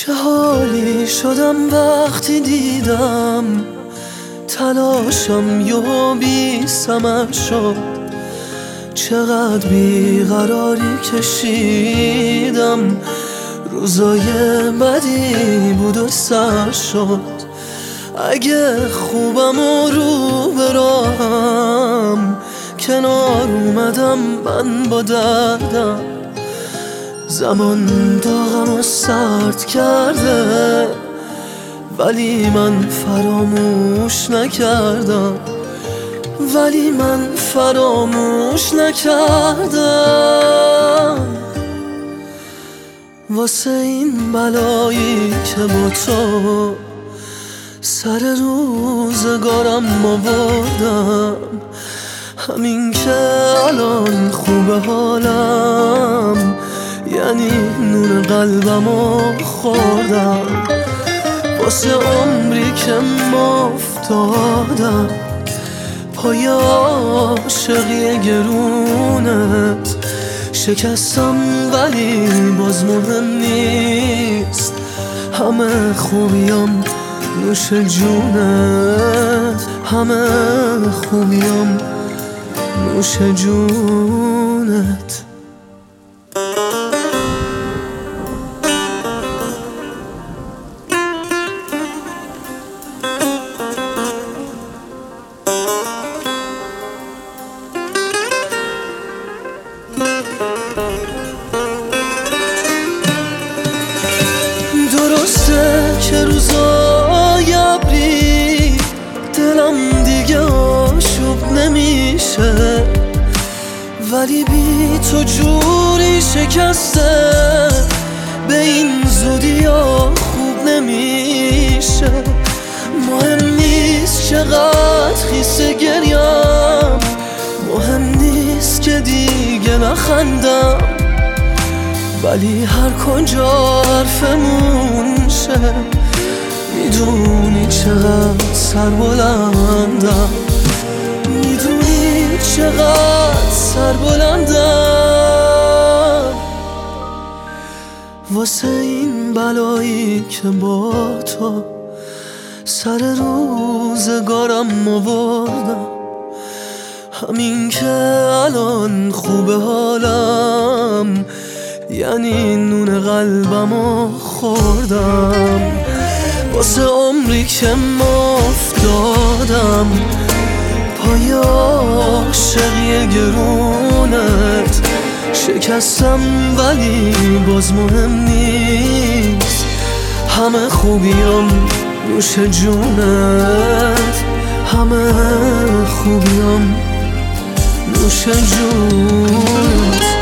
چه حالی شدم وقتی دیدم تلاشم یهو بی ثمر شد. چقدر بیقراری کشیدم، روزای بدی بود و سر شد. اگه خوبم و رو به راهم، کنار اومدم من با دردم. زمان داغم و سرد کرده، ولی من فراموش نکردم. واسه این بلایی که با تو سر روزگارم آوردم، همین که الان خوبه حالم، یعنی نون قلبمو خوردم. واسه عمری که افتادم پای عاشقی گرونت، شکستم ولی باز مهم نیست. همه خوبیام نوش جونت، همه خوبیام نوش جونت. درسته که روزای ابری دلم دیگه آشوب نمیشه، ولی بی تو جوری شکسته به این زودی ها خوب نمیشه. مهم نیست چقدر خیسه گریم، مهم نیست که دیگه نخندم، ولی هر کجا حرفمون شه میدونی چقدر سربلندم، میدونی چقدر سربلندم. واسه این بلایی که با تو سر روزگارم آوردم، همین که الان خوبه حالم، یعنی نون قلبمو خوردم. واسه عمری که افتادم پای عاشقی گرونت، شکستم ولی باز مهم نیست. همه خوبیام نوش جونت، همه خوبیام نوش جونت.